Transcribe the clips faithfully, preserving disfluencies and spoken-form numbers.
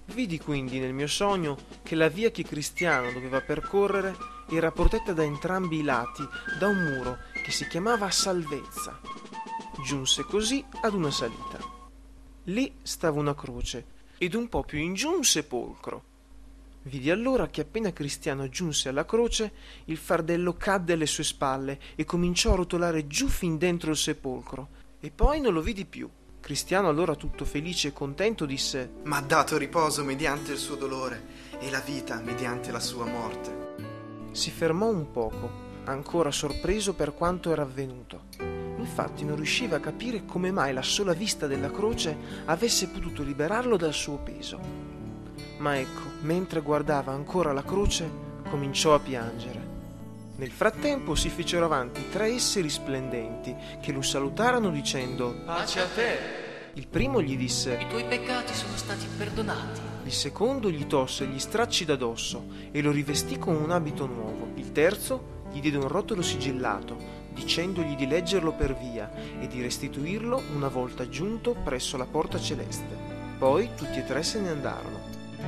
Vidi quindi nel mio sogno che la via che Cristiano doveva percorrere era protetta da entrambi i lati da un muro che si chiamava Salvezza. Giunse così ad una salita. Lì stava una croce ed un po' più in giù un sepolcro. Vidi allora che appena Cristiano giunse alla croce, il fardello cadde alle sue spalle e cominciò a rotolare giù fin dentro il sepolcro, e poi non lo vidi più. Cristiano allora, tutto felice e contento, disse: «M'ha dato riposo mediante il suo dolore e la vita mediante la sua morte». Si fermò un poco, ancora sorpreso per quanto era avvenuto. Infatti non riusciva a capire come mai la sola vista della croce avesse potuto liberarlo dal suo peso. Ma ecco, mentre guardava ancora la croce, cominciò a piangere. Nel frattempo si fecero avanti tre esseri splendenti che lo salutarono dicendo: «Pace a te!» Il primo gli disse: «I tuoi peccati sono stati perdonati». Il secondo gli tosse gli stracci da dosso e lo rivestì con un abito nuovo. Il terzo gli diede un rotolo sigillato, dicendogli di leggerlo per via e di restituirlo una volta giunto presso la porta celeste. Poi tutti e tre se ne andarono.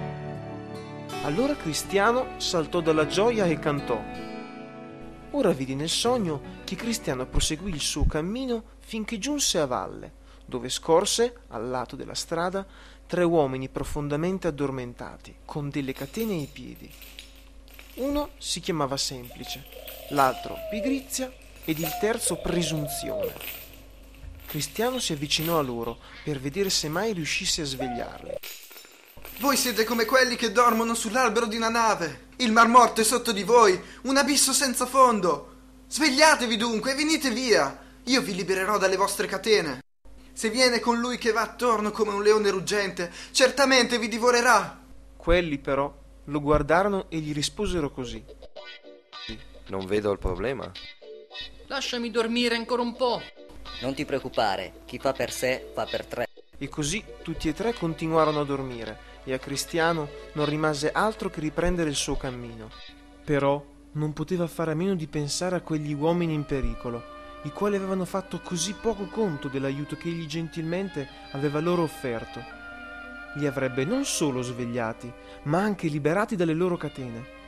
Allora Cristiano saltò dalla gioia e cantò. Ora vidi nel sogno che Cristiano proseguì il suo cammino finché giunse a valle, dove scorse, al lato della strada, tre uomini profondamente addormentati, con delle catene ai piedi. Uno si chiamava Semplice, l'altro Pigrizia ed il terzo Presunzione. Cristiano si avvicinò a loro per vedere se mai riuscisse a svegliarli. «Voi siete come quelli che dormono sull'albero di una nave. Il mar morto è sotto di voi, un abisso senza fondo. Svegliatevi dunque e venite via. Io vi libererò dalle vostre catene. Se viene con lui che va attorno come un leone ruggente, certamente vi divorerà». Quelli però lo guardarono e gli risposero così: «Non vedo il problema». «Lasciami dormire ancora un po'». «Non ti preoccupare, chi fa per sé fa per tre». E così tutti e tre continuarono a dormire e a Cristiano non rimase altro che riprendere il suo cammino. Però non poteva fare a meno di pensare a quegli uomini in pericolo, i quali avevano fatto così poco conto dell'aiuto che egli gentilmente aveva loro offerto. Li avrebbe non solo svegliati, ma anche liberati dalle loro catene.